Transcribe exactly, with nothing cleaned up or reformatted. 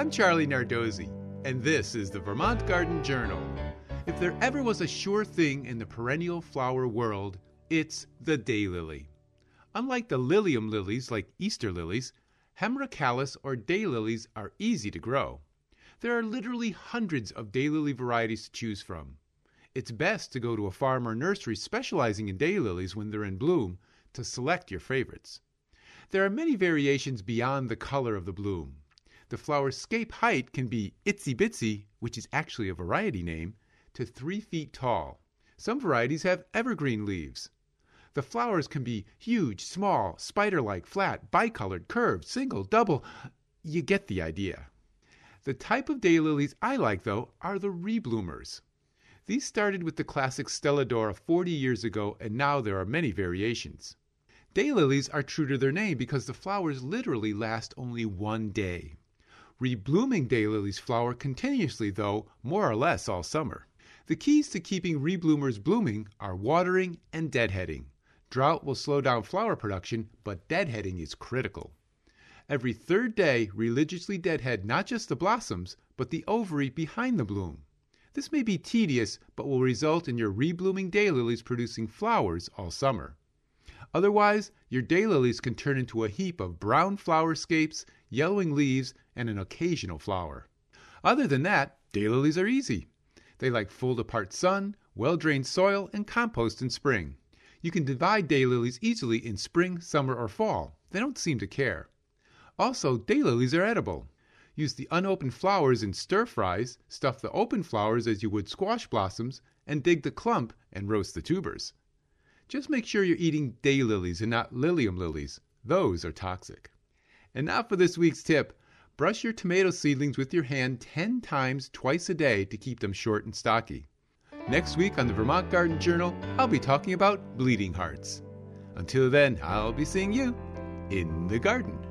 I'm Charlie Nardozzi, and this is the Vermont Garden Journal. If there ever was a sure thing in the perennial flower world, it's the daylily. Unlike the lilium lilies like Easter lilies, hemerocallis or daylilies are easy to grow. There are literally hundreds of daylily varieties to choose from. It's best to go to a farm or nursery specializing in daylilies when they're in bloom to select your favorites. There are many variations beyond the color of the bloom. The flower's scape height can be itsy bitsy, which is actually a variety name, to three feet tall. Some varieties have evergreen leaves. The flowers can be huge, small, spider-like, flat, bicolored, curved, single, double. You get the idea. The type of daylilies I like, though, are the rebloomers. These started with the classic Stelladora forty years ago, and now there are many variations. Daylilies are true to their name because the flowers literally last only one day. Reblooming daylilies flower continuously, though, more or less all summer. The keys to keeping rebloomers blooming are watering and deadheading. Drought will slow down flower production, but deadheading is critical. Every third day, religiously deadhead not just the blossoms, but the ovary behind the bloom. This may be tedious, but will result in your reblooming daylilies producing flowers all summer. Otherwise, your daylilies can turn into a heap of brown flower scapes, yellowing leaves, and an occasional flower. Other than that, daylilies are easy. They like full-to-part sun, well-drained soil, and compost in spring. You can divide daylilies easily in spring, summer, or fall. They don't seem to care. Also, daylilies are edible. Use the unopened flowers in stir-fries, stuff the open flowers as you would squash blossoms, and dig the clump and roast the tubers. Just make sure you're eating daylilies and not lilium lilies. Those are toxic. And now for this week's tip. Brush your tomato seedlings with your hand ten times twice a day to keep them short and stocky. Next week on the Vermont Garden Journal, I'll be talking about bleeding hearts. Until then, I'll be seeing you in the garden.